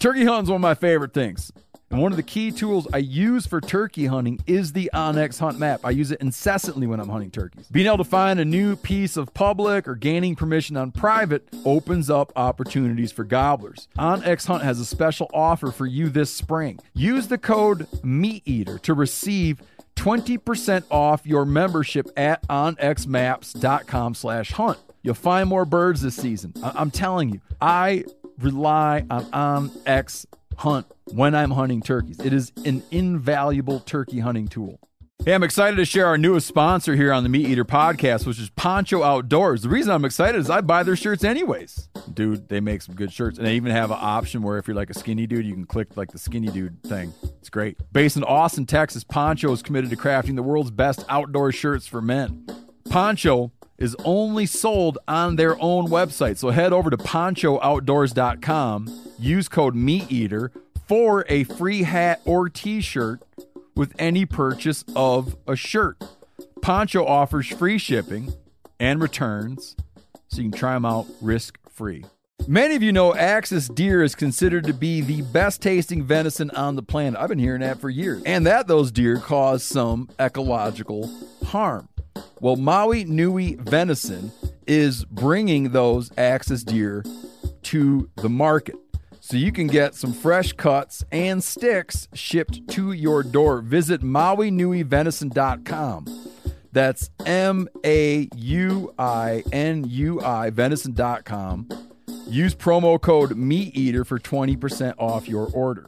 Turkey hunting is one of my favorite things. And one of the key tools I use for turkey hunting is the onX Hunt Map. I use it incessantly when I'm hunting turkeys. Being able to find a new piece of public or gaining permission on private opens up opportunities for gobblers. onX Hunt has a special offer for you this spring. Use the code MeatEater to receive 20% off your membership at onxmaps.com/hunt. You'll find more birds this season. I'm telling you, I rely on onX Hunt when I'm hunting turkeys. It is an invaluable turkey hunting tool. Hey, I'm excited to share our newest sponsor here on the Meat Eater podcast, which is Poncho Outdoors. The reason I'm excited is I buy their shirts anyways. Dude, they make some good shirts. And they even have an option where if you're like a skinny dude, you can click like the skinny dude thing. It's great. Based in Austin, Texas, Poncho is committed to crafting the world's best outdoor shirts for men. Poncho is only sold on their own website. So head over to ponchooutdoors.com, use code MeatEater for a free hat or t-shirt with any purchase of a shirt. Poncho offers free shipping and returns, so you can try them out risk-free. Many of you know Axis deer is considered to be the best tasting venison on the planet. I've been hearing that for years. And that those deer cause some ecological harm. Well, Maui Nui Venison is bringing those Axis deer to the market. So you can get some fresh cuts and sticks shipped to your door. Visit MauiNuiVenison.com. That's MAUINUI venison.com. Use promo code MeatEater for 20% off your order.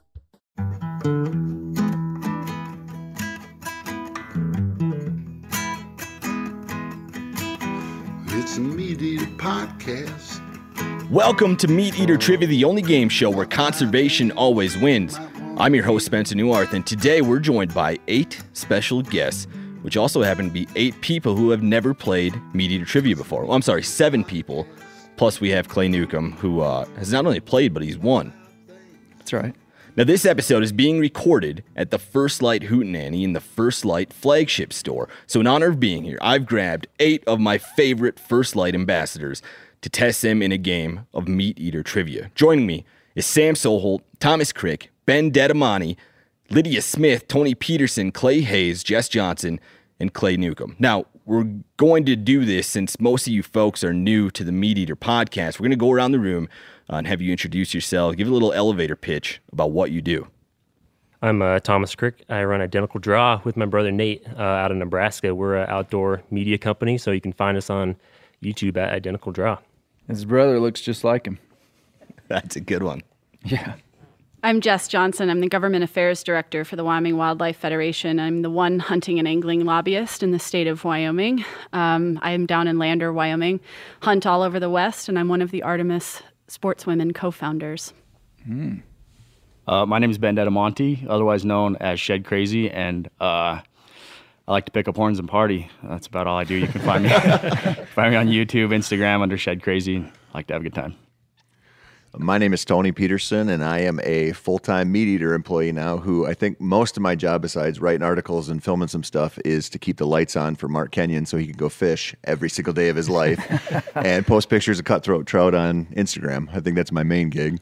It's a Meat Eater podcast. Welcome to Meat Eater Trivia, the only game show where conservation always wins. I'm your host, Spencer Newarth, and today we're joined by 8 special guests, which also happen to be 8 people who have never played Meat Eater Trivia before. Well, I'm sorry, 7 people. Plus we have Clay Newcomb, who has not only played, but he's won. That's right. Now, this episode is being recorded at the First Light Hootenanny in the First Light flagship store. So in honor of being here, I've grabbed 8 of my favorite First Light ambassadors to test them in a game of Meat Eater Trivia. Joining me is Sam Soholt, Thomas Crick, Ben Dedamani, Lydia Smith, Tony Peterson, Clay Hayes, Jess Johnson, and Clay Newcomb. Now, we're going to do this since most of you folks are new to the Meat Eater podcast. We're going to go around the room and have you introduce yourself, give a little elevator pitch about what you do. I'm Thomas Crick. I run Identical Draw with my brother Nate out of Nebraska. We're an outdoor media company, so you can find us on YouTube at Identical Draw. His brother looks just like him. That's a good one. Yeah. I'm Jess Johnson. I'm the Government Affairs Director for the Wyoming Wildlife Federation. I'm the one hunting and angling lobbyist in the state of Wyoming. I'm down in Lander, Wyoming, hunt all over the West, and I'm one of the Artemis Sportswomen co-founders. My name is Ben Dedamonte, otherwise known as Shed Crazy, and I like to pick up horns and party. That's about all I do. You can find me on YouTube, Instagram under Shed Crazy. I like to have a good time. My name is Tony Peterson, and I am a full-time Meat Eater employee now who I think most of my job, besides writing articles and filming some stuff, is to keep the lights on for Mark Kenyon so he can go fish every single day of his life and post pictures of cutthroat trout on Instagram. I think that's my main gig.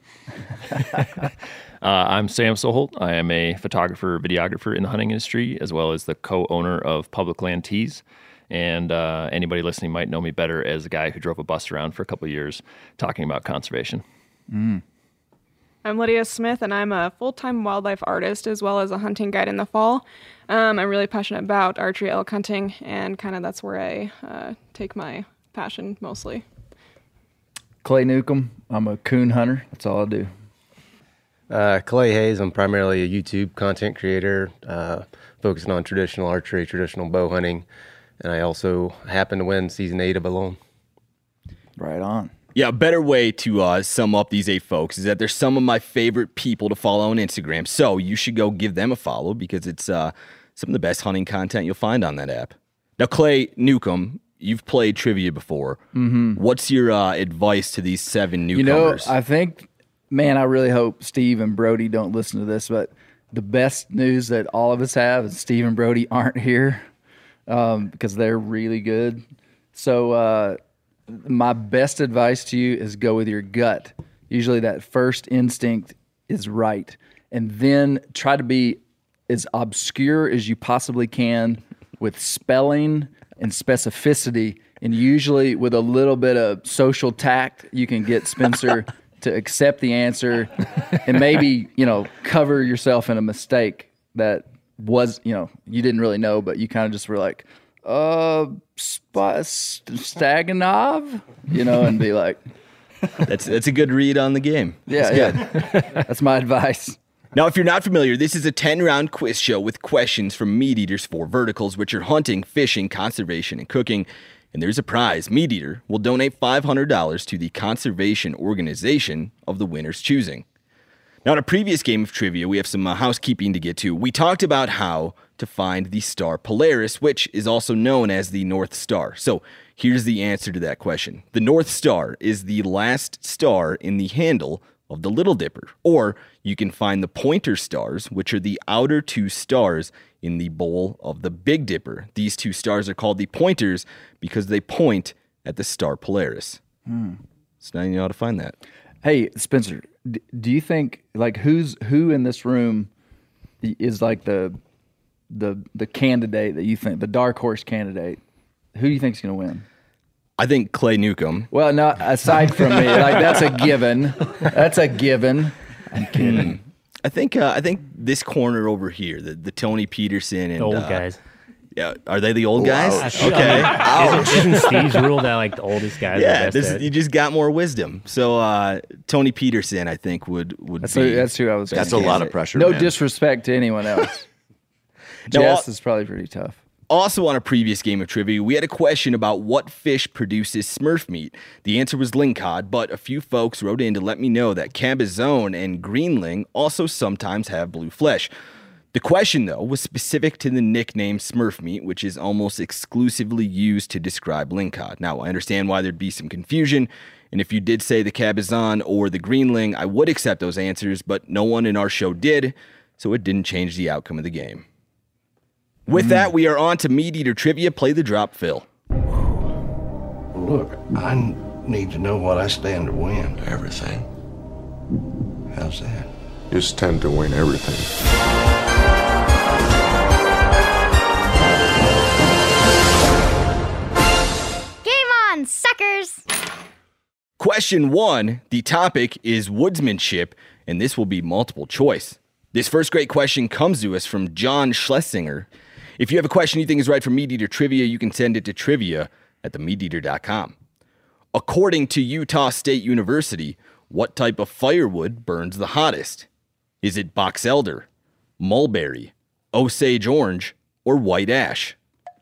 I'm Sam Soholt. I am a photographer, videographer in the hunting industry, as well as the co-owner of Public Land Tees. And anybody listening might know me better as a guy who drove a bus around for a couple of years talking about conservation. I'm Lydia Smith, and I'm a full-time wildlife artist as well as a hunting guide in the fall. I'm really passionate about archery, elk hunting, and kind of that's where I take my passion mostly. Clay Newcomb. I'm a coon hunter. That's all I do. Clay Hayes. I'm primarily a YouTube content creator, focusing on traditional archery, traditional bow hunting, and I also happen to win season 8 of Alone. Right on. Yeah, a better way to sum up these 8 folks is that they're some of my favorite people to follow on Instagram. So you should go give them a follow because it's some of the best hunting content you'll find on that app. Now, Clay Newcomb, you've played trivia before. Mm-hmm. What's your advice to these 7 newcomers? I think, man, I really hope Steve and Brody don't listen to this, but the best news that all of us have is Steve and Brody aren't here because they're really good. So, my best advice to you is go with your gut. Usually that first instinct is right, and then try to be as obscure as you possibly can with spelling and specificity, and usually with a little bit of social tact, you can get Spencer to accept the answer and maybe, cover yourself in a mistake that was, you didn't really know, but you kind of just were like, Staganov, and be like, That's a good read on the game. yeah. That's my advice. Now, if you're not familiar, this is a 10-round quiz show with questions from Meat Eater's 4 verticals, which are hunting, fishing, conservation, and cooking. And there's a prize. Meat Eater will donate $500 to the conservation organization of the winner's choosing. Now, in a previous game of trivia, we have some housekeeping to get to. We talked about how to find the star Polaris, which is also known as the North Star. So here's the answer to that question. The North Star is the last star in the handle of the Little Dipper, or you can find the pointer stars, which are the outer 2 stars in the bowl of the Big Dipper. These 2 stars are called the pointers because they point at the star Polaris. So now you know how to find that. Hey, Spencer, do you think who in this room is like the candidate that you think, the dark horse candidate? Who do you think is going to win? I think Clay Newcomb. Well, no, aside from me, that's a given. That's a given. I'm kidding. I think this corner over here, the Tony Peterson and The old guys. Yeah, are they the old guys? Okay. Isn't Steve's rule that the oldest guys? Yeah, are the best at? you just got more wisdom. So Tony Peterson, I think would that's be. That's who I was. That's a lot of pressure. No man. disrespect to anyone else. Now, Jess is probably pretty tough. Also on a previous game of trivia, we had a question about what fish produces Smurf meat. The answer was lingcod, but a few folks wrote in to let me know that cabezone and greenling also sometimes have blue flesh. The question, though, was specific to the nickname Smurf meat, which is almost exclusively used to describe lingcod. Now, I understand why there'd be some confusion, and if you did say the cabezon or the greenling, I would accept those answers, but no one in our show did, so it didn't change the outcome of the game. With that, we are on to Meat Eater Trivia. Play the drop, Phil. Look, I need to know what I stand to win. Everything. How's that? You stand to win everything. Game on, suckers! Question 1, the topic is woodsmanship, and this will be multiple choice. This first great question comes to us from John Schlesinger. If you have a question you think is right for Meat Eater Trivia, you can send it to trivia@themeateater.com. According to Utah State University, what type of firewood burns the hottest? Is it box elder, mulberry, Osage orange, or white ash?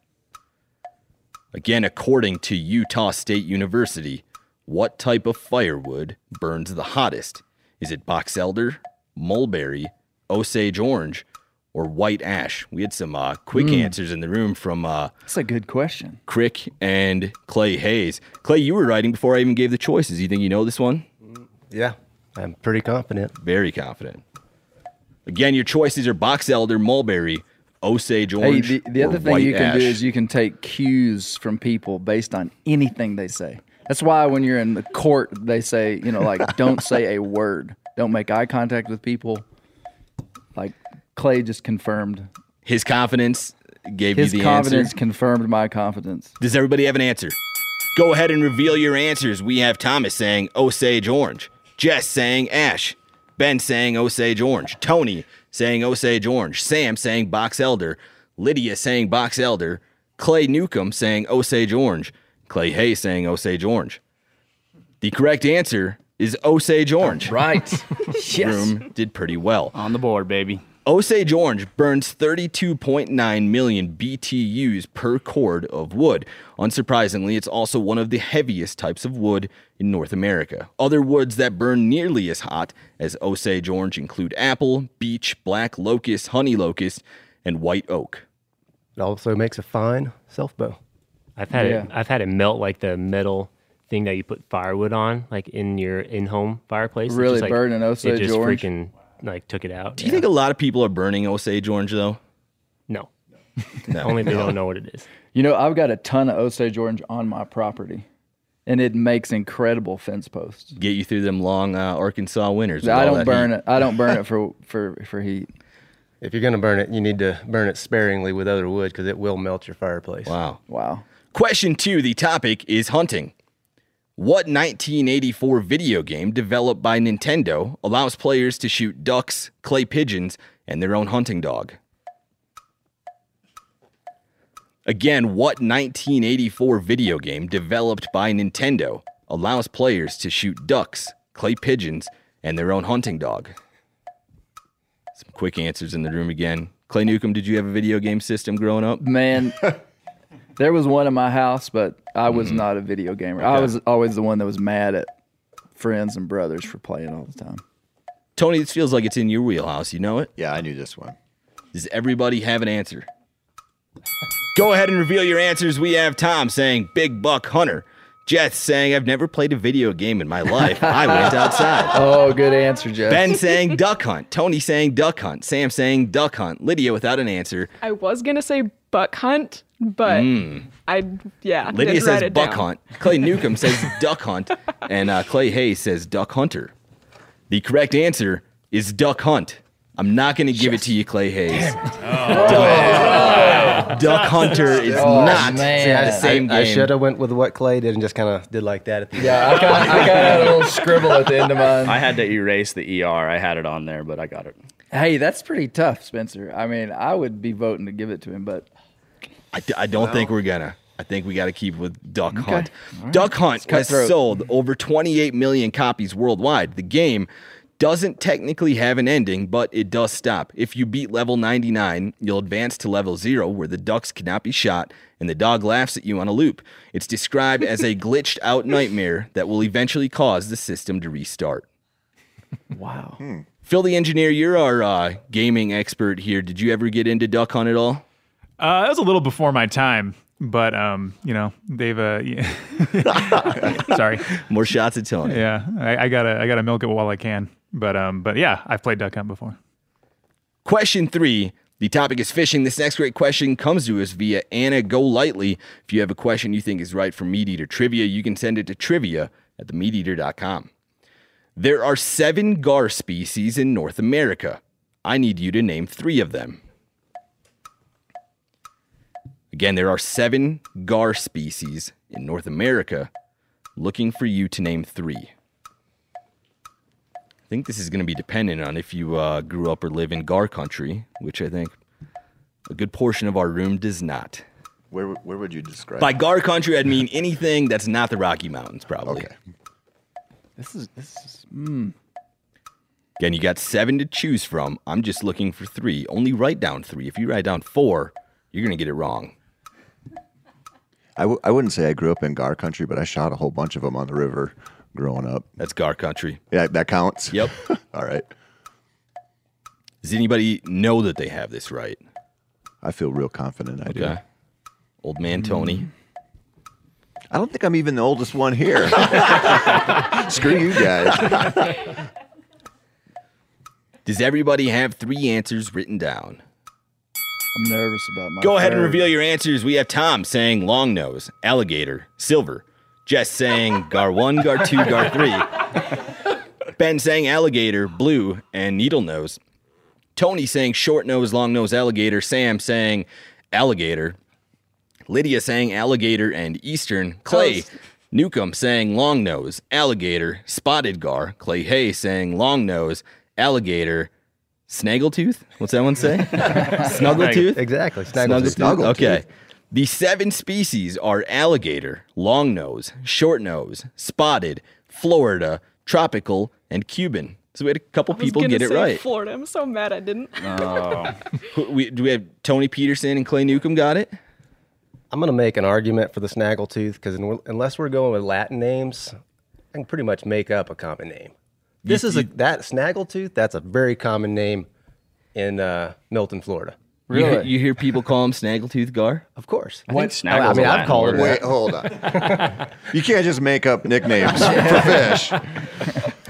Again, according to Utah State University, what type of firewood burns the hottest? Is it box elder, mulberry, Osage orange, or white ash? We had some quick answers in the room from That's a good question. Crick and Clay Hayes. Clay, you were writing before I even gave the choices. You think you know this one? Yeah, I'm pretty confident. Very confident. Again, your choices are box elder, mulberry, Osage orange, Hey, the other or thing white you can ash. do is you can take cues from people based on anything they say. That's why when you're in the court, they say, don't say a word. Don't make eye contact with people. Like Clay just confirmed. His confidence gave you His the confidence answer. confirmed my confidence. Does everybody have an answer? Go ahead and reveal your answers. We have Thomas saying Osage orange, Jess saying ash, Ben saying Osage orange, Tony saying Osage orange, Sam saying box elder, Lydia saying box elder, Clay Newcomb saying Osage orange, Clay Hayes saying Osage orange. The correct answer is Osage orange. Right. Yes. Room did pretty well. On the board, baby. Osage orange burns 32.9 million BTUs per cord of wood. Unsurprisingly, it's also one of the heaviest types of wood in North America. Other woods that burn nearly as hot as Osage orange include apple, beech, black locust, honey locust, and white oak. It also makes a fine self bow. I've had it melt like the metal thing that you put firewood on, like in your in-home fireplace. Really just, burn an Osage it just orange? freaking took it out. Do you think a lot of people are burning Osage orange though? No. No. Only if they don't know what it is. I've got a ton of Osage orange on my property. and it makes incredible fence posts. Get you through them long Arkansas winters. I don't burn it. I don't burn it for heat. If you're going to burn it, you need to burn it sparingly with other wood because it will melt your fireplace. Wow. Question 2, the topic is hunting. What 1984 video game developed by Nintendo allows players to shoot ducks, clay pigeons, and their own hunting dog? Again, what 1984 video game developed by Nintendo allows players to shoot ducks, clay pigeons, and their own hunting dog? Some quick answers in the room again. Clay Newcomb, did you have a video game system growing up? Man, there was one in my house, but I was not a video gamer. I was always the one that was mad at friends and brothers for playing all the time. Tony, this feels like it's in your wheelhouse. You know it? Yeah, I knew this one. Does everybody have an answer? Go ahead and reveal your answers. We have Tom saying Big Buck Hunter. Jess saying, I've never played a video game in my life. I went outside. Oh, good answer, Jess. Ben saying Duck Hunt. Tony saying Duck Hunt. Sam saying Duck Hunt. Lydia without an answer. I was going to say Buck Hunt, but Lydia didn't says write it Buck down. Hunt. Clay Newcomb says Duck Hunt. And Clay Hayes says Duck Hunter. The correct answer is Duck Hunt. I'm not going to give it to you, Clay Hayes. Duck Hunter is not the same game. I should have went with what Clay did and just kind of did like that at the end. Yeah, I kind of had a little scribble at the end of mine. I had to erase the ER. I had it on there, but I got it. Hey, that's pretty tough, Spencer. I mean, I would be voting to give it to him, but I don't think we're gonna. I think we got to keep with Duck Hunt. Right. Duck Hunt has cutthroat. sold over 28 million copies worldwide. The game doesn't technically have an ending, but it does stop. If you beat level 99, you'll advance to level 0, where the ducks cannot be shot, and the dog laughs at you on a loop. It's described as a glitched out nightmare that will eventually cause the system to restart. Wow. Phil the engineer, you're our gaming expert here. Did you ever get into Duck Hunt at all? That was a little before my time, but they've sorry. More shots at Tony. Yeah, I gotta milk it while I can. But yeah, I've played Duck Hunt before. Question 3. The topic is fishing. This next great question comes to us via Anna Golightly. If you have a question you think is right for Meat Eater Trivia, you can send it to trivia@themeateater.com. There are 7 gar species in North America. I need you to name 3 of them. Again, there are 7 gar species in North America. Looking for you to name 3. I think this is going to be dependent on if you grew up or live in gar country, which I think a good portion of our room does not. Where would you describe By gar country, I'd mean anything that's not the Rocky Mountains, probably. Okay. This is Again, you got 7 to choose from. I'm just looking for 3. Only write down 3. If you write down 4, you're going to get it wrong. I wouldn't say I grew up in gar country, but I shot a whole bunch of them on the river growing up. That's gar country. Yeah, that counts? Yep. All right. Does anybody know that they have this right? I feel real confident I do. Old man Tony. I don't think I'm even the oldest one here. Screw you guys. Does everybody have 3 answers written down? I'm nervous about my Go ahead and third. reveal your answers. We have Tom saying long nose, alligator, silver. Jess saying gar 1, gar 2, gar 3. Ben saying alligator, blue, and needle nose. Tony saying short nose, long nose, alligator. Sam saying alligator. Lydia saying alligator and eastern. Clay Newcomb saying long nose, alligator, spotted gar. Clay Hay saying long nose, alligator, snaggletooth? What's that one say? Snuggletooth? Exactly. Snaggletooth. Okay. The 7 species are alligator, long nose, short nose, spotted, Florida, tropical, and Cuban. So we had a couple people get it right. Florida. I'm so mad I didn't. Do we have Tony Peterson and Clay Newcomb got it? I'm going to make an argument for the snaggletooth because unless we're going with Latin names, I can pretty much make up a common name. That snaggletooth, that's a very common name in Milton, Florida. Really? You hear people call him snaggletooth gar? Of course. I think snaggle's a Latin word. Wait, hold on. You can't just make up nicknames for fish.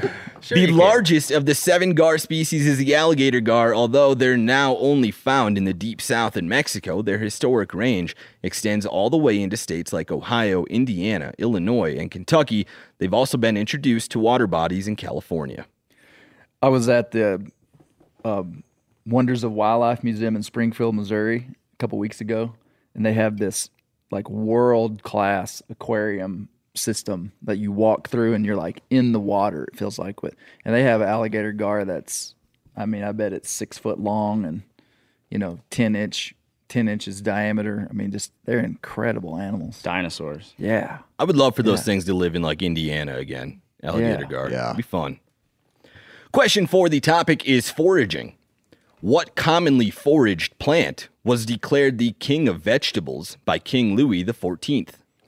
The largest of the 7 gar species is the alligator gar. Although they're now only found in the deep south in Mexico, their historic range extends all the way into states like Ohio, Indiana, Illinois, and Kentucky. They've also been introduced to water bodies in California. I was at the Wonders of Wildlife Museum in Springfield, Missouri a couple weeks ago, and they have this like world-class aquarium system that you walk through and you're like in the water, it feels like. And they have alligator gar that's, I mean, I bet it's 6 foot long and, 10 inches diameter. I mean, just, they're incredible animals. Dinosaurs. Yeah. I would love for those things to live in like Indiana again. Alligator gar. Yeah. It'd be fun. Question for the topic is foraging. What commonly foraged plant was declared the king of vegetables by King Louis XIV?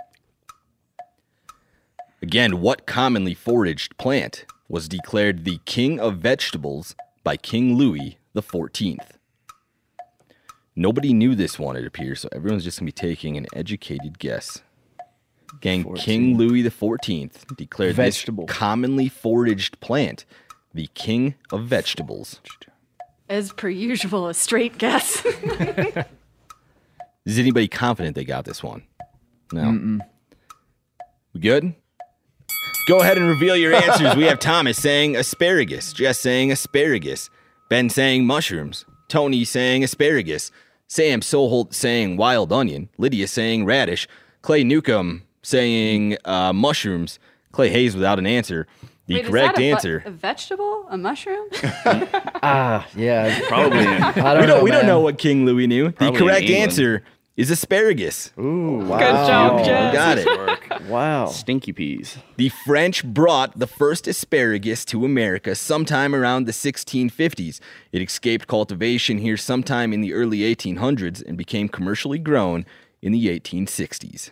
Again, what commonly foraged plant was declared the king of vegetables by King Louis XIV? Nobody knew this one, it appears, so everyone's just going to be taking an educated guess. Again, 14. King Louis XIV declared this commonly foraged plant the king of vegetables. As per usual, a straight guess. Is anybody confident they got this one? No? We good? Go ahead and reveal your answers. We have Thomas saying asparagus, Jess saying asparagus, Ben saying mushrooms, Tony saying asparagus, Sam Soholt saying wild onion, Lydia saying radish, Clay Newcomb saying mushrooms, Clay Hayes without an answer. The correct answer. A vegetable? A mushroom? Yeah, probably. We don't know what King Louis knew. Probably the correct answer is asparagus. Ooh, wow. Good job, Jess. Got it. Wow. Stinky peas. The French brought the first asparagus to America sometime around the 1650s. It escaped cultivation here sometime in the early 1800s and became commercially grown in the 1860s.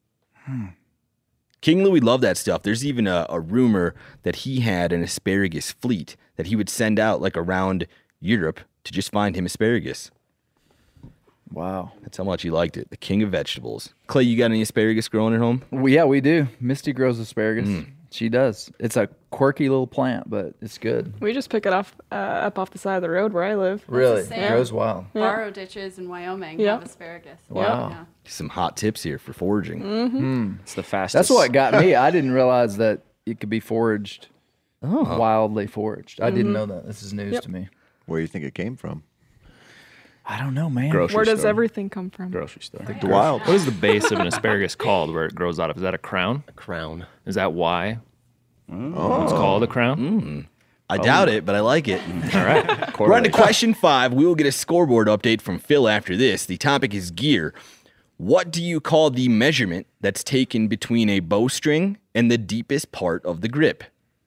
King Louis loved that stuff. There's even a rumor that he had an asparagus fleet that he would send out like around Europe to just find him asparagus. Wow. That's how much he liked it. The king of vegetables. Clay, you got any asparagus growing at home? Yeah, we do. Misty grows asparagus. She does. It's a quirky little plant, but it's good. We just pick it up off the side of the road where I live. Really? It grows wild. Borrow ditches in Wyoming have asparagus. Wow. Yeah. Some hot tips here for foraging. It's the fastest. That's what got me. I didn't realize that it could be foraged, wildly foraged. I didn't know that. This is news to me. Where do you think it came from? I don't know, man. Where does everything come from? Grocery store. The wild. What is the base of an asparagus called where it grows out of? Is that a crown? A crown. Is that why it's called a crown? I doubt it, but I like it. All right. We're on to question 5. We will get a scoreboard update from Phil after this. The topic is gear. What do you call the measurement that's taken between a bowstring and the deepest part of the grip?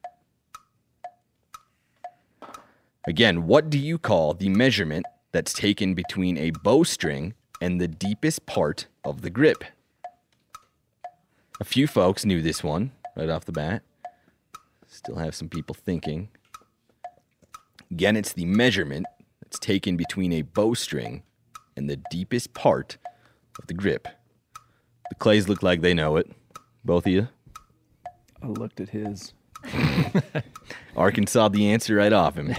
Again, what do you call the measurement that's taken between a bowstring and the deepest part of the grip? A few folks knew this one right off the bat. Still have some people thinking. Again, it's the measurement that's taken between a bowstring and the deepest part of the grip. The Clays look like they know it. Both of you? I looked at his. Arkansas the answer right off him.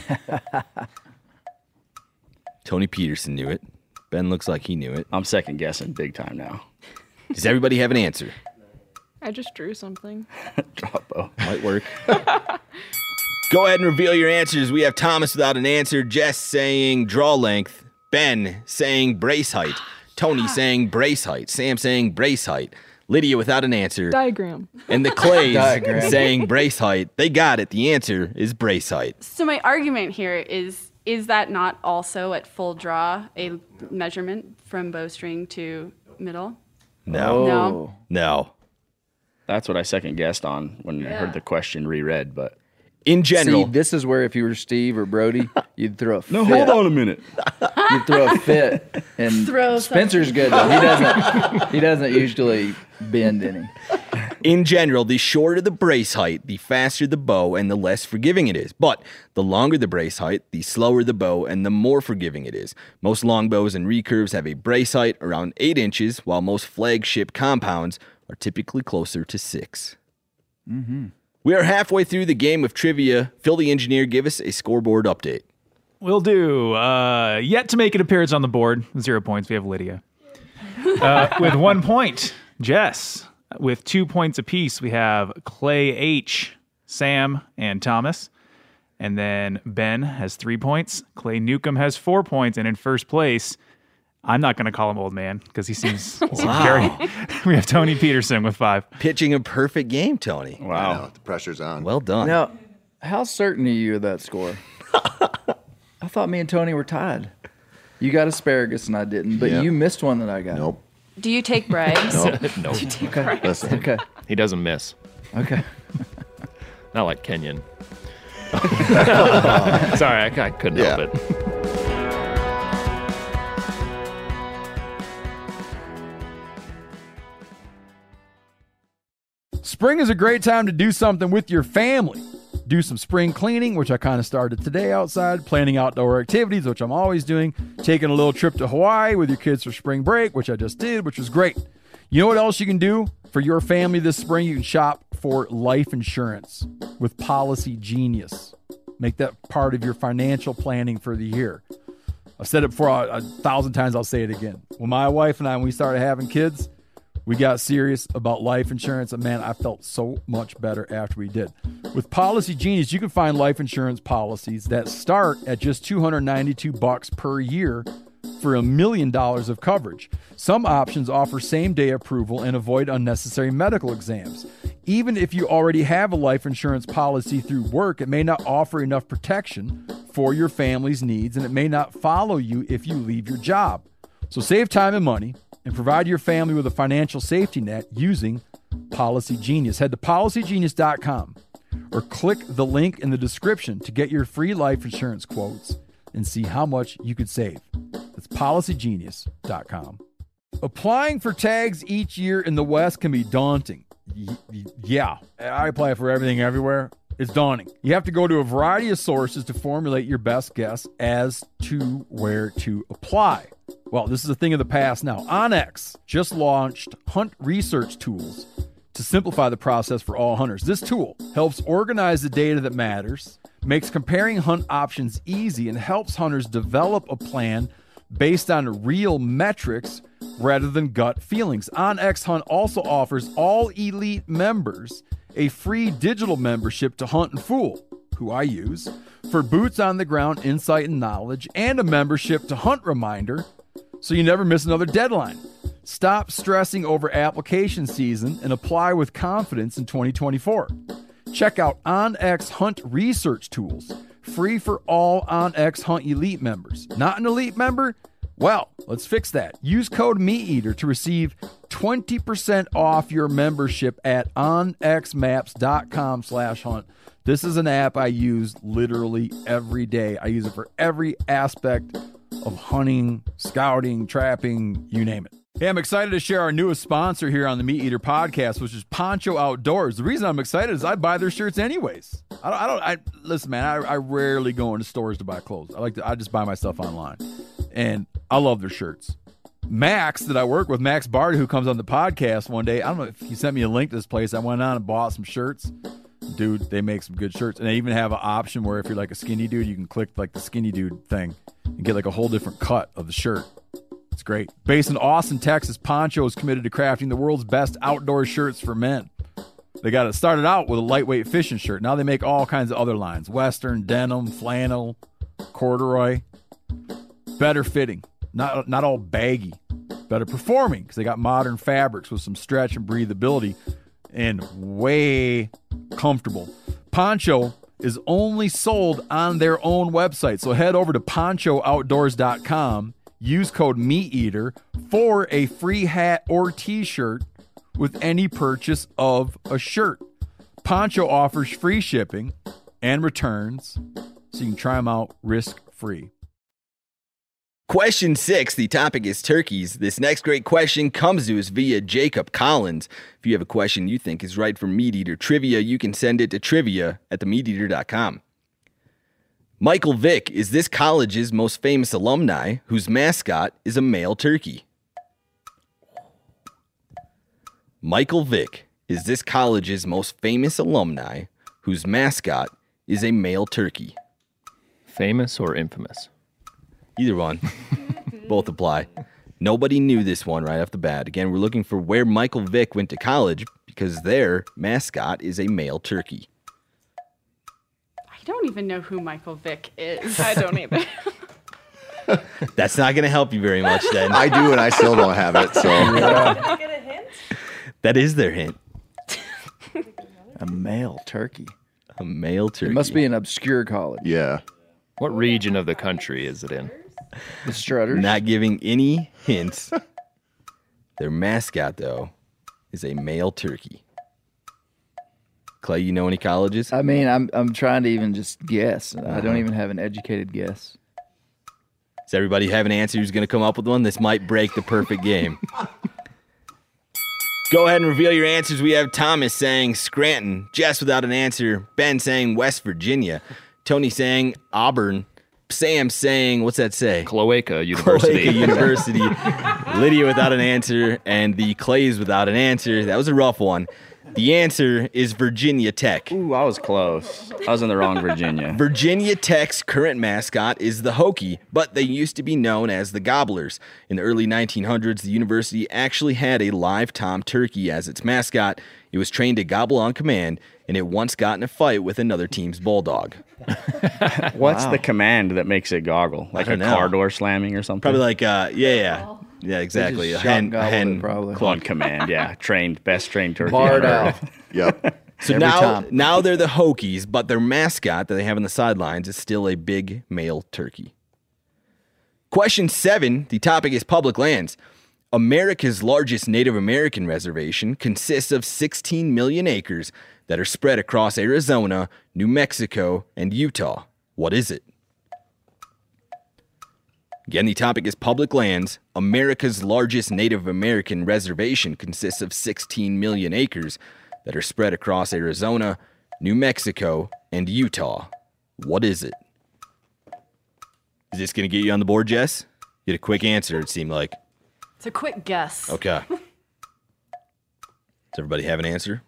Tony Peterson knew it. Ben looks like he knew it. I'm second guessing big time now. Does everybody have an answer? I just drew something. Drop bow. Might work. Go ahead and reveal your answers. We have Thomas without an answer. Jess saying draw length. Ben saying brace height. Tony saying brace height. Sam saying brace height. Lydia without an answer. Diagram. And the Clays saying brace height. They got it. The answer is brace height. So my argument here is that not also at full draw a measurement from bowstring to middle? No. That's what I second guessed on when I heard the question reread, but in general. See, this is where if you were Steve or Brody, you'd throw a fit. No, hold on a minute. You'd throw a fit. And Spencer's good though. He doesn't usually bend any. In general, the shorter the brace height, the faster the bow and the less forgiving it is. But the longer the brace height, the slower the bow and the more forgiving it is. Most longbows and recurves have a brace height around 8 inches, while most flagship compounds are typically closer to 6. We are halfway through the game of trivia. Phil the engineer, give us a scoreboard update. Will do. Yet to make an appearance on the board, 0 points. We have Lydia. With 1 point, Jess. With 2 points apiece, we have Clay H., Sam, and Thomas. And then Ben has 3 points. Clay Newcomb has 4 points. And in first place, I'm not going to call him old man because he seems very. We have Tony Peterson with 5. Pitching a perfect game, Tony. Wow. The pressure's on. Well done. Now, how certain are you of that score? I thought me and Tony were tied. You got asparagus and I didn't, but you missed one that I got. Nope. Do you take bribes? Nope. Do you take Okay. bribes? Listen. Okay. He doesn't miss. Okay. Not like Kenyon. Sorry, I couldn't help it. Spring is a great time to do something with your family. Do some spring cleaning, which I kind of started today outside, planning outdoor activities, which I'm always doing, taking a little trip to Hawaii with your kids for spring break, which I just did, which was great. You know what else you can do for your family this spring? You can shop for life insurance with Policy Genius. Make that part of your financial planning for the year. I've said it before 1,000 times, I'll say it again. When my wife and I, when we started having kids, we got serious about life insurance, and man, I felt so much better after we did. With Policy Genius, you can find life insurance policies that start at just $292 per year for $1 million of coverage. Some options offer same-day approval and avoid unnecessary medical exams. Even if you already have a life insurance policy through work, it may not offer enough protection for your family's needs, and it may not follow you if you leave your job. So save time and money and provide your family with a financial safety net using Policy Genius. Head to policygenius.com or click the link in the description to get your free life insurance quotes and see how much you could save. That's policygenius.com. Applying for tags each year in the West can be daunting. Yeah, I apply for everything everywhere. It's daunting. You have to go to a variety of sources to formulate your best guess as to where to apply. Well, this is a thing of the past now. OnX just launched Hunt Research Tools to simplify the process for all hunters. This tool helps organize the data that matters, makes comparing hunt options easy, and helps hunters develop a plan based on real metrics rather than gut feelings. OnX Hunt also offers all elite members a free digital membership to Hunt and Fool, who I use, for boots on the ground insight and knowledge, and a membership to Hunt Reminder so you never miss another deadline. Stop stressing over application season and apply with confidence in 2024. Check out OnX Hunt Research Tools, free for all OnX Hunt Elite members. Not an elite member? Well, let's fix that. Use code MeatEater to receive 20% off your membership at onxmaps.com/hunt. This is an app I use literally every day. I use it for every aspect of hunting, scouting, trapping, you name it. Hey, I'm excited to share our newest sponsor here on the Meat Eater podcast, which is Poncho Outdoors. The reason I'm excited is I buy their shirts anyways. Listen, man, I rarely go into stores to buy clothes. I just buy my stuff online, and I love their shirts. Max, that I work with, Max Bard, who comes on the podcast one day, I don't know if he sent me a link to this place. I went on and bought some shirts. Dude, they make some good shirts. And they even have an option where if you're like a skinny dude, you can click like the skinny dude thing and get like a whole different cut of the shirt. It's great. Based in Austin, Texas, Poncho is committed to crafting the world's best outdoor shirts for men. They got it started out with a lightweight fishing shirt. Now they make all kinds of other lines. Western, denim, flannel, corduroy. Better fitting. Not all baggy. Better performing because they got modern fabrics with some stretch and breathability and way comfortable. Poncho is only sold on their own website. So head over to ponchooutdoors.com. Use code MeatEater for a free hat or t-shirt with any purchase of a shirt. Poncho offers free shipping and returns, so you can try them out risk-free. Question 6, the topic is turkeys. This next great question comes to us via Jacob Collins. If you have a question you think is right for Meat Eater Trivia, you can send it to trivia@themeateater.com. Michael Vick is this college's most famous alumni whose mascot is a male turkey. Michael Vick is this college's most famous alumni whose mascot is a male turkey? Famous or infamous? Either one. Both apply. Nobody knew this one right off the bat. Again, we're looking for where Michael Vick went to college because their mascot is a male turkey. I don't even know who Michael Vick is. I don't either. That's not going to help you very much then. I do, and I still don't have it. So Get a hint? That is their hint. A male turkey. A male turkey. It must be an obscure college. yeah, What region of the country is it in? The Strutters. Not giving any hints. Their mascot, though, is a male turkey. Clay, you know any colleges? I mean, I'm trying to even just guess. I don't even have an educated guess. Does everybody have an answer who's going to come up with one? This might break the perfect game. Go ahead and reveal your answers. We have Thomas saying Scranton, Jess without an answer, Ben saying West Virginia, Tony saying Auburn, Sam saying, what's that say? Cloaca University. Cloaca University. Lydia without an answer, and the Clays without an answer. That was a rough one. The answer is Virginia Tech. Ooh, I was close. I was in the wrong Virginia. Virginia Tech's current mascot is the Hokie, but they used to be known as the Gobblers. In the early 1900s, the university actually had a live tom turkey as its mascot. It was trained to gobble on command, and it once got in a fight with another team's bulldog. What's the command that makes it goggle? Like a don't know. car door slamming or something? Probably like, yeah, exactly. A just shot and hen gobbled it, probably. On command, yeah. Best trained turkey. Barred on out. earth. yep. So Every now, time. now they're the Hokies, but their mascot that they have on the sidelines is still a big male turkey. Question 7, the topic is public lands. America's largest Native American reservation consists of 16 million acres that are spread across Arizona, New Mexico, and Utah. What is it? Again, the topic is public lands. America's largest Native American reservation consists of 16 million acres that are spread across Arizona, New Mexico, and Utah. What is it? Is this going to get you on the board, Jess? You had a quick answer, it seemed like. It's a quick guess. Okay. Does everybody have an answer?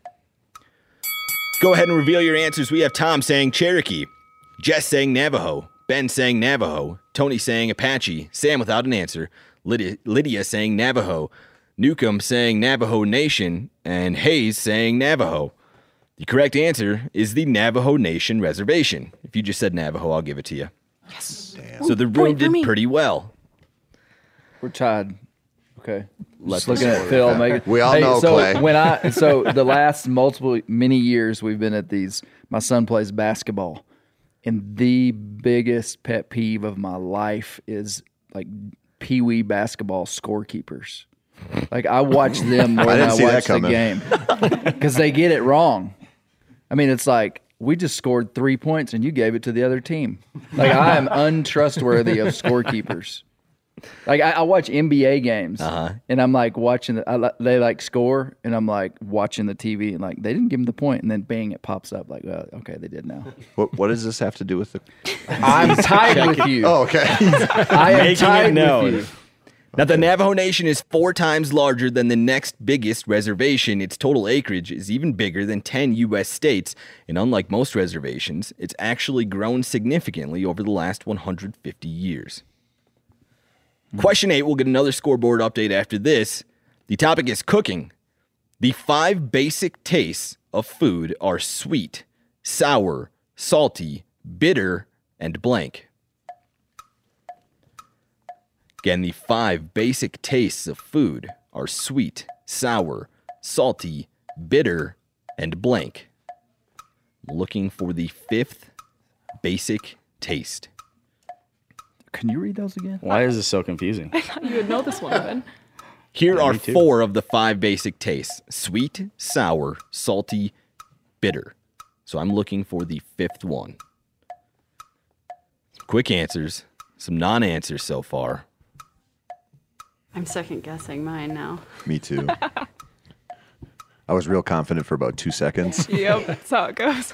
Go ahead and reveal your answers. We have Tom saying Cherokee, Jess saying Navajo, Ben saying Navajo, Tony saying Apache, Sam without an answer, Lydia saying Navajo, Newcomb saying Navajo Nation, and Hayes saying Navajo. The correct answer is the Navajo Nation Reservation. If you just said Navajo, I'll give it to you. Yes. So the room did pretty well. We're tied. Okay. Let's Just looking at Phil. We all know so Clay. So the last many years we've been at these, my son plays basketball. And the biggest pet peeve of my life is like peewee basketball scorekeepers. Like I watch them more than I watch the game because they get it wrong. I mean, it's like we just scored 3 points and you gave it to the other team. Like I am untrustworthy of scorekeepers. Like I watch NBA games and I'm like watching they like score and I'm like watching the TV and like they didn't give them the point and then bang it pops up like okay they did now. What does this have to do with the? I'm tied with you. Oh, okay. I am tied with you. Now, the Navajo Nation is 4 times larger than the next biggest reservation. Its total acreage is even bigger than 10 U.S. states, and unlike most reservations, it's actually grown significantly over the last 150 years. Question 8, we'll get another scoreboard update after this. The topic is cooking. The 5 basic tastes of food are sweet, sour, salty, bitter, and blank. Again, the 5 basic tastes of food are sweet, sour, salty, bitter, and blank. Looking for the 5th basic taste. Can you read those again? Why is this so confusing? I thought you would know this one, Ben. Here Yeah, are me too. 4 of the 5 basic tastes: sweet, sour, salty, bitter. So I'm looking for the 5th one. Quick answers, some non-answers so far. I'm second guessing mine now. Me too. I was real confident for about 2 seconds. Yep, that's how it goes.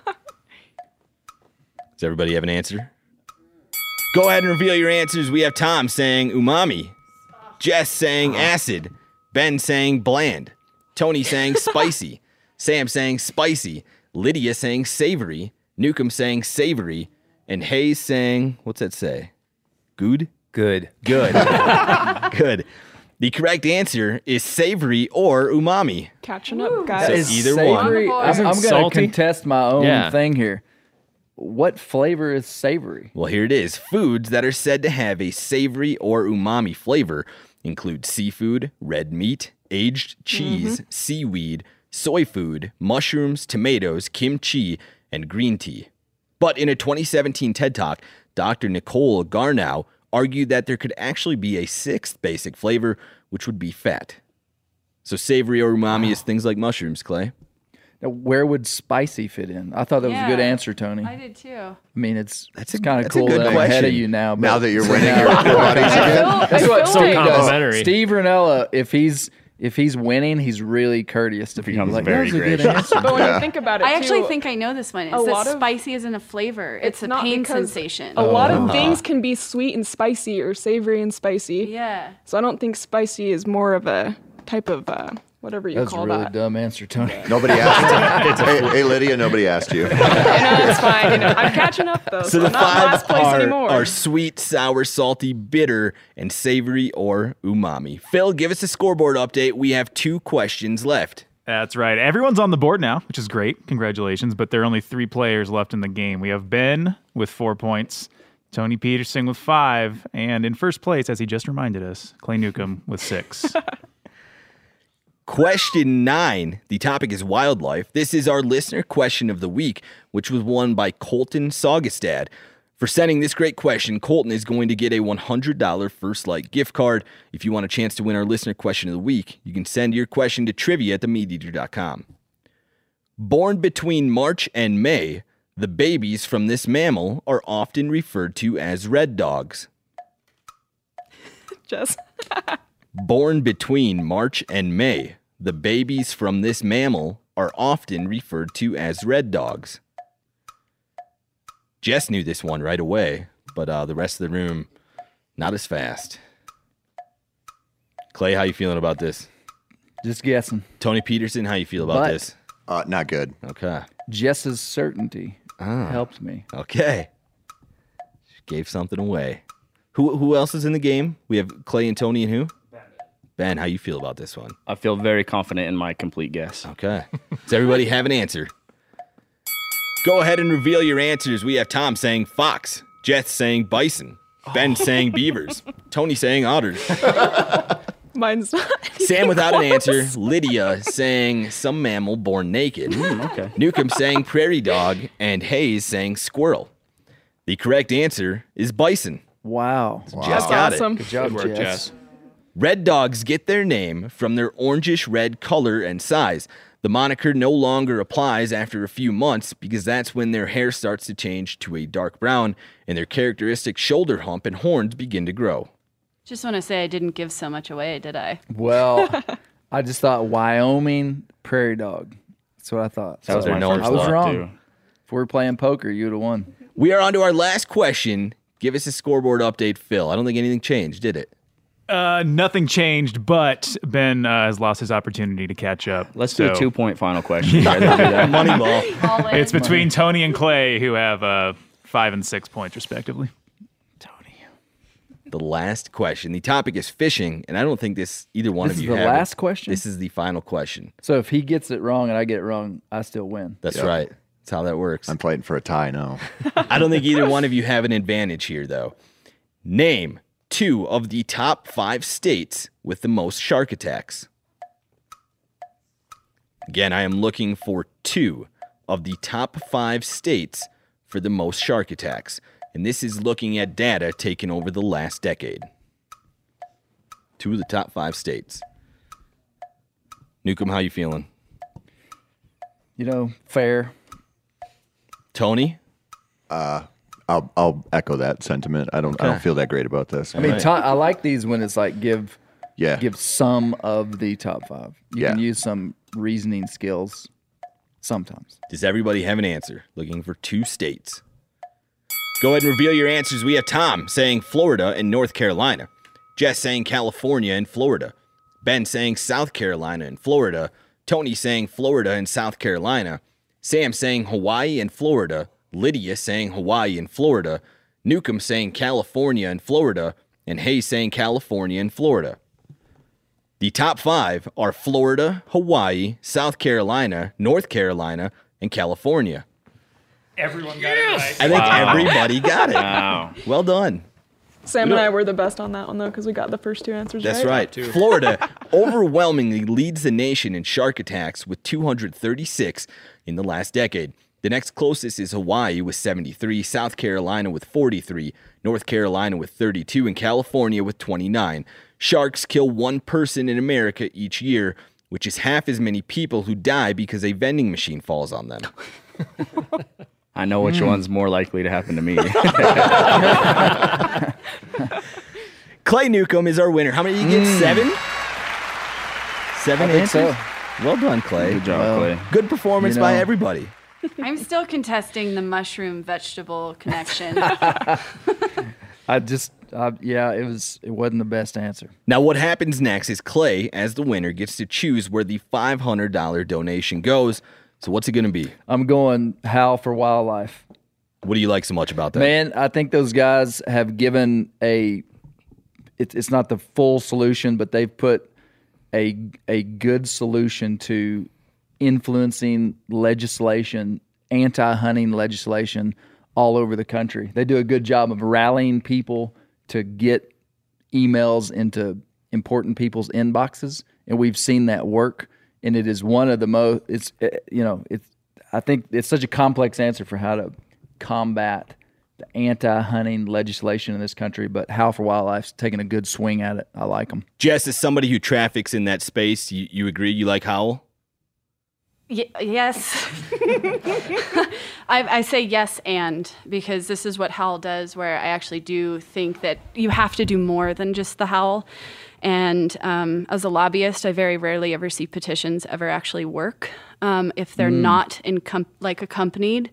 Does everybody have an answer? Go ahead and reveal your answers. We have Tom saying umami, Jess saying acid, Ben saying bland, Tony saying spicy, Sam saying spicy, Lydia saying savory, Newcomb saying savory, and Hayes saying, what's that say? Good? Good. Good. Good. The correct answer is savory or umami. Catching up, guys. So either Savory. one. I'm going to salty? contest my own Yeah. thing here. What flavor is savory? Well, here it is. Foods that are said to have a savory or umami flavor include seafood, red meat, aged cheese, seaweed, soy food, mushrooms, tomatoes, kimchi, and green tea. But in a 2017 TED Talk, Dr. Nicole Garnow argued that there could actually be a sixth basic flavor, which would be fat. So savory or umami is things like mushrooms, Clay. Now, where would spicy fit in? I thought that was a good answer, Tony. I did too. I mean, it's kind of cool good that I'm ahead question. of you now. But Now that you're winning your buddies again. That's what Steve does. complimentary. Steve Ranella, if he's winning, he's really courteous to people. Becomes Like, very that was a good gracious. answer. But when you think about it, I actually too, think I know this one. a It's lot that of- spicy isn't a flavor. It's a not pain because sensation. A lot of things can be sweet and spicy, or savory and spicy. Yeah. So I don't think spicy is more of a type of whatever you That's a call really that. dumb answer, Tony. Nobody asked you. Hey, Lydia, nobody asked you. I know it's fine. You know, I'm catching up though. So So the I'm not in five last place anymore. are sweet, sour, salty, bitter, and savory or umami. Phil, give us a scoreboard update. We have 2 questions left. That's right. Everyone's on the board now, which is great. Congratulations. But there are only 3 players left in the game. We have Ben with 4 points, Tony Peterson with 5, and in first place, as he just reminded us, Clay Newcomb with 6. Question 9. The topic is wildlife. This is our listener question of the week, which was won by Colton Saugestad. For sending this great question, Colton is going to get a $100 First Light gift card. If you want a chance to win our listener question of the week, you can send your question to trivia@themeateater.com. Born between March and May, the babies from this mammal are often referred to as red dogs. Just Born between March and May, the babies from this mammal are often referred to as red dogs. Jess knew this one right away, but the rest of the room, not as fast. Clay, how you feeling about this? Just guessing. Tony Peterson, how you feel about But- this? Not good. Okay. Jess's certainty helped me. Okay. Gave something away. Who else is in the game? We have Clay and Tony and who? Ben, how you feel about this one? I feel very confident in my complete guess. Okay. Does everybody have an answer? Go ahead and reveal your answers. We have Tom saying fox, Jess saying bison, Ben saying beavers, Tony saying otters, mine's not. Sam without an answer, Lydia saying some mammal born naked, Okay. Newcomb saying prairie dog, and Hayes saying squirrel. The correct answer is bison. Wow. Jess got awesome. it. Good job, Good work, Jess. Jess. Red dogs get their name from their orangish red color and size. The moniker no longer applies after a few months because that's when their hair starts to change to a dark brown and their characteristic shoulder hump and horns begin to grow. Just want to say I didn't give so much away, did I? Well, I just thought Wyoming prairie dog. That's what I thought. That was my known first I was thought, wrong. too. If we were playing poker, you would have won. We are on to our last question. Give us a scoreboard update, Phil. I don't think anything changed, did it? Nothing changed, but Ben has lost his opportunity to catch up. Let's do a So 2-point final question. You guys wanna do that? Moneyball. All in. It's between Tony and Clay, who have 5 and 6 points, respectively. The last question. The topic is fishing, and I don't think either one This of is you the have it. last question? This is the final question. So if he gets it wrong and I get it wrong, I still win. That's right. That's how that works. I'm fighting for a tie now. I don't think either one of you have an advantage here, though. Name 2 of the top 5 states with the most shark attacks. Again, I am looking for 2 of the top 5 states for the most shark attacks. And this is looking at data taken over the last decade. 2 of the top 5 states. Newcomb, how you feeling? You know, fair. Tony? I'll echo that sentiment. I don't feel that great about this. I mean, I like these when it's like give Yeah. some of the top 5. You can Yeah. use some reasoning skills sometimes. Does everybody have an answer? Looking for 2 states. Go ahead and reveal your answers. We have Tom saying Florida and North Carolina. Jess saying California and Florida. Ben saying South Carolina and Florida. Tony saying Florida and South Carolina. Sam saying Hawaii and Florida, Lydia saying Hawaii and Florida, Newcomb saying California and Florida, and Hayes saying California and Florida. The top 5 are Florida, Hawaii, South Carolina, North Carolina, and California. Everyone got it right. I think everybody got it. Wow. Well done. Sam and I were the best on that one, though, because we got the first 2 answers That's right. Florida overwhelmingly leads the nation in shark attacks with 236 in the last decade. The next closest is Hawaii with 73, South Carolina with 43, North Carolina with 32, and California with 29. Sharks kill 1 person in America each year, which is half as many people who die because a vending machine falls on them. I know which one's more likely to happen to me. Clay Newcomb is our winner. How many did you get? 7? 7 I think answers? so. Well done, Clay. Good job, Clay. Good performance by everybody. I'm still contesting the mushroom vegetable connection. It wasn't the best answer. Now, what happens next is Clay, as the winner, gets to choose where the $500 donation goes. So what's it going to be? I'm going Howl for Wildlife. What do you like so much about that? Man, I think those guys have given it's not the full solution, but they've put a good solution to influencing legislation, anti-hunting legislation all over the country. They do a good job of rallying people to get emails into important people's inboxes, and we've seen that work. And it is one of the most. I think it's such a complex answer for how to combat the anti-hunting legislation in this country. But Howl for Wildlife's taking a good swing at it. I like them. Jess, as somebody who traffics in that space, you agree? You like Howl? Yes. I say yes because this is what Howl does, where I actually do think that you have to do more than just the Howl. And as a lobbyist, I very rarely ever see petitions ever actually work if they're not accompanied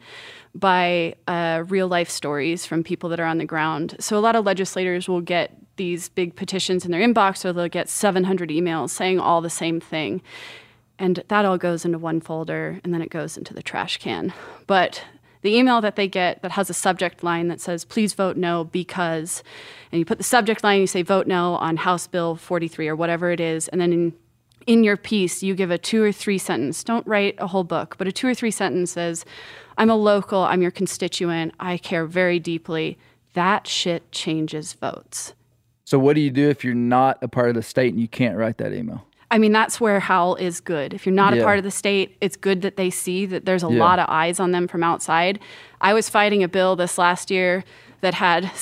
by real life stories from people that are on the ground. So a lot of legislators will get these big petitions in their inbox, or they'll get 700 emails saying all the same thing. And that all goes into one folder, and then it goes into the trash can. But the email that they get that has a subject line that says, please vote no because, and you put the subject line, you say vote no on House Bill 43 or whatever it is, and then in your piece, you give a 2 or 3 sentence. Don't write a whole book, but a 2 or 3 sentence says, I'm a local, I'm your constituent, I care very deeply. That shit changes votes. So what do you do if you're not a part of the state and you can't write that email? I mean, that's where Howl is good. If you're not a part of the state, it's good that they see that there's a lot of eyes on them from outside. I was fighting a bill this last year that had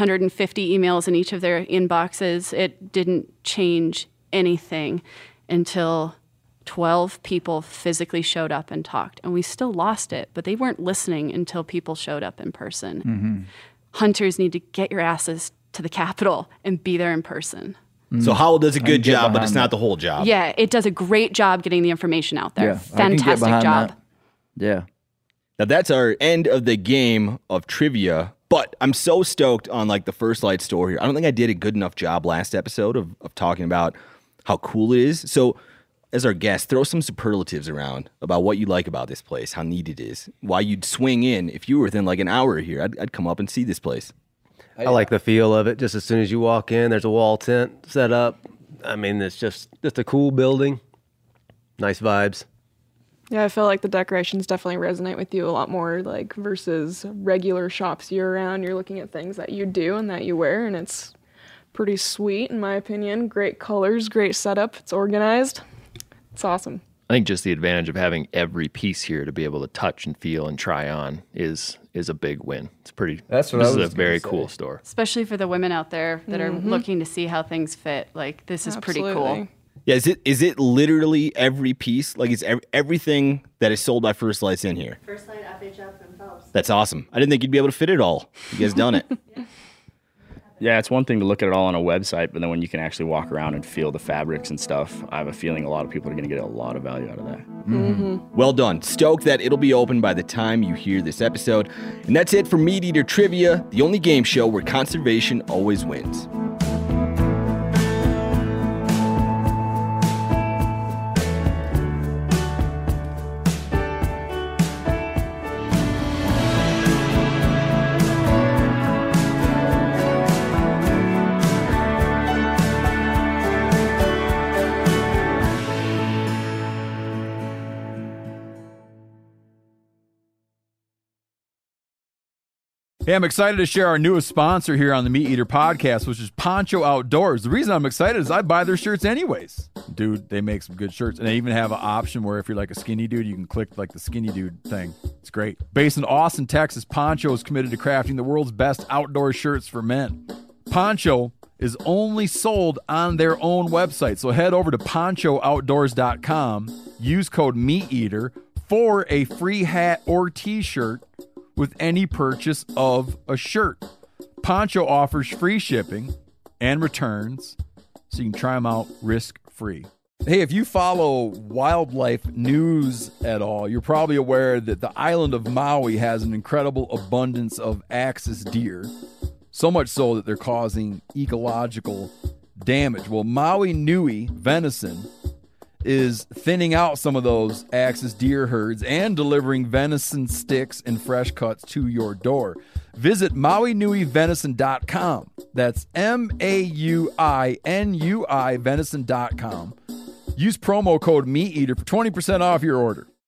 750 emails in each of their inboxes. It didn't change anything until 12 people physically showed up and talked. And we still lost it, but they weren't listening until people showed up in person. Mm-hmm. Hunters need to get your asses to the Capitol and be there in person. So Howl does a good job, but it's not the whole job. Yeah, it does a great job getting the information out there. Yeah, fantastic job. That. Yeah. Now that's our end of the game of trivia, but I'm so stoked on the First Light store here. I don't think I did a good enough job last episode of talking about how cool it is. So as our guest, throw some superlatives around about what you like about this place, how neat it is, why you'd swing in. If you were within an hour here, I'd come up and see this place. I like the feel of it. Just as soon as you walk in, there's a wall tent set up. I mean, it's just a cool building. Nice vibes. Yeah, I feel like the decorations definitely resonate with you a lot more, versus regular shops year-round. You're looking at things that you do and that you wear, and it's pretty sweet, in my opinion. Great colors, great setup. It's organized. It's awesome. I think just the advantage of having every piece here to be able to touch and feel and try on is a big win. It's pretty. This is a very cool store, especially for the women out there that are looking to see how things fit. This is pretty cool. Yeah, is it literally every piece? Is everything that is sold by First Light's in here? First Light, FHF, and Phelps. That's awesome. I didn't think you'd be able to fit it all. You guys done it. Yeah, it's one thing to look at it all on a website, but then when you can actually walk around and feel the fabrics and stuff, I have a feeling a lot of people are going to get a lot of value out of that. Mm-hmm. Well done. Stoked that it'll be open by the time you hear this episode. And that's it for Meat Eater Trivia, the only game show where conservation always wins. Hey, I'm excited to share our newest sponsor here on the Meat Eater podcast, which is Poncho Outdoors. The reason I'm excited is I buy their shirts anyways. Dude, they make some good shirts. And they even have an option where if you're like a skinny dude, you can click like the skinny dude thing. It's great. Based in Austin, Texas, Poncho is committed to crafting the world's best outdoor shirts for men. Poncho is only sold on their own website. So head over to ponchooutdoors.com, use code MeatEater for a free hat or t-shirt with any purchase of a shirt. Poncho offers free shipping and returns, so you can try them out risk-free. Hey, if you follow wildlife news at all, you're probably aware that the island of Maui has an incredible abundance of axis deer, so much so that they're causing ecological damage. Well, Maui Nui venison is thinning out some of those axis deer herds and delivering venison sticks and fresh cuts to your door. Visit MauiNuiVenison.com. That's MAUINUI venison.com. Use promo code MeatEater for 20% off your order.